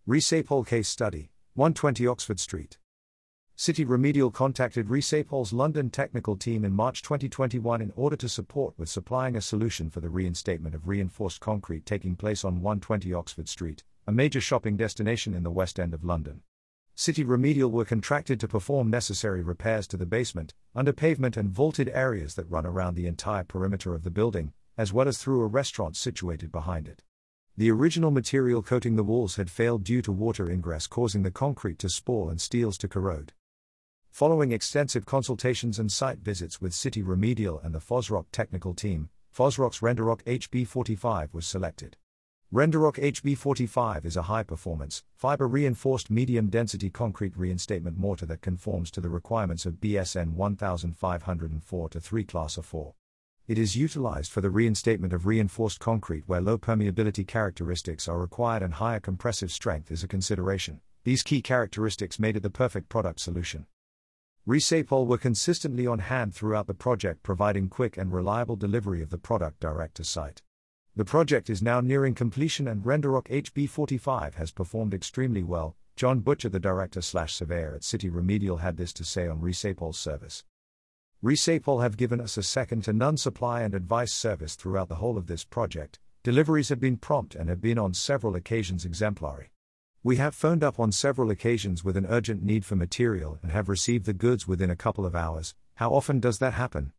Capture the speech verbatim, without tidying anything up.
Resapol Case Study, one twenty Oxford Street. City Remedial contacted Resapol's London technical team in March twenty twenty-one in order to support with supplying a solution for the reinstatement of reinforced concrete taking place on one twenty Oxford Street, a major shopping destination in the West End of London. City Remedial were contracted to perform necessary repairs to the basement, under pavement and vaulted areas that run around the entire perimeter of the building, as well as through a restaurant situated behind it. The original material coating the walls had failed due to water ingress, causing the concrete to spoil and steels to corrode. Following extensive consultations and site visits with City Remedial and the Fosroc technical team, Fosroc's Renderoc H B forty-five was selected. Renderoc H B forty-five is a high-performance, fiber-reinforced medium-density concrete reinstatement mortar that conforms to the requirements of B S N one five zero four to three Class A four. It is utilized for the reinstatement of reinforced concrete where low permeability characteristics are required and higher compressive strength is a consideration. These key characteristics made it the perfect product solution. Resapol were consistently on hand throughout the project, providing quick and reliable delivery of the product direct to site. The project is now nearing completion and Renderoc H B forty-five has performed extremely well. John Butcher, the director-slash-surveyor at City Remedial, had this to say on Resapol's service. Resapol have given us a second-to-none supply and advice service throughout the whole of this project. Deliveries have been prompt and have been on several occasions exemplary. We have phoned up on several occasions with an urgent need for material and have received the goods within a couple of hours. How often does that happen?